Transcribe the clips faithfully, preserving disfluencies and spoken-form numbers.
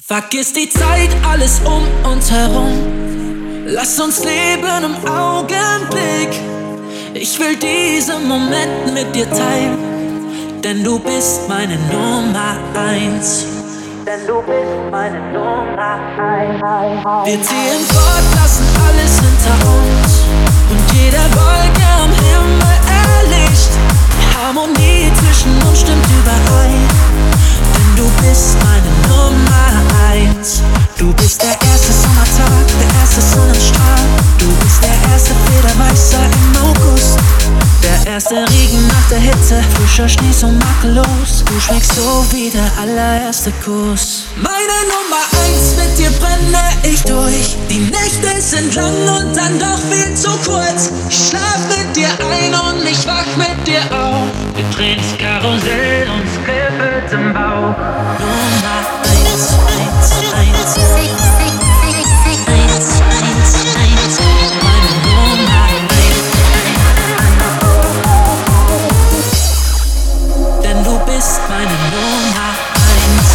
Vergiss die Zeit, alles um uns herum. Lass uns leben im Augenblick. Ich will diesen Moment mit dir teilen, denn du bist meine Nummer eins. Denn du bist meine Nummer eins. Wir ziehen fort, lassen alles hinter uns und jede Wolke am Himmel erlischt. Die Harmonie zwischen uns stimmt überein, denn du bist meine Nummer eins. Du bist der erste Sommertag, der erste Sonnenstrahl. Du bist der erste Federweißer im August, der erste Regen nach der Hitze, frischer Schnee so makellos. Du schmeckst so wie der allererste Kuss. Meine Nummer eins, mit dir brenne ich durch. Die Nächte sind lang und dann doch viel zu kurz. Ich schlaf mit dir ein und ich wach mit dir auf. Wir drehen das Karussell und es kribbelt im Bauch. Nummer eins, eins, eins, eins, eins, eins, eins, meine Nummer eins. Denn du bist meine Nummer eins.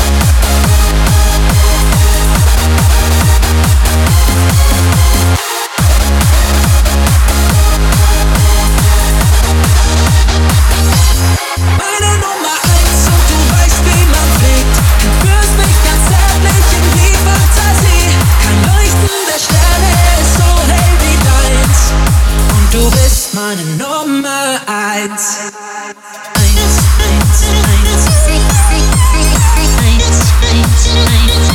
Meine Nummer eins und du weißt, wie man fliegt. Du führst mich ganz zärtlich in die Fantasie. Kein Leuchten der Sterne ist so hell wie deins. Und du bist meine Nummer eins. Eins, eins, eins, eins, eins, eins,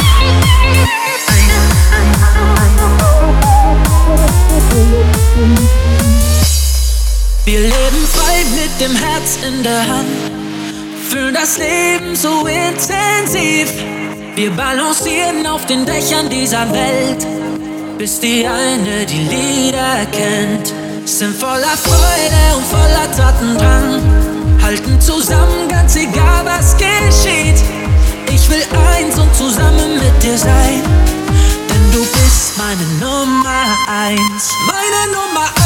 wir leben frei mit dem Herz in der Hand, fühlen das Leben so intensiv. Wir balancieren auf den Dächern dieser Welt, bis die eine die Lieder kennt. Sind voller Freude und voller Tatendrang, halten zusammen, ganz egal was geschieht. Ich will eins und zusammen mit dir sein, denn du bist meine Nummer eins. Meine Nummer eins.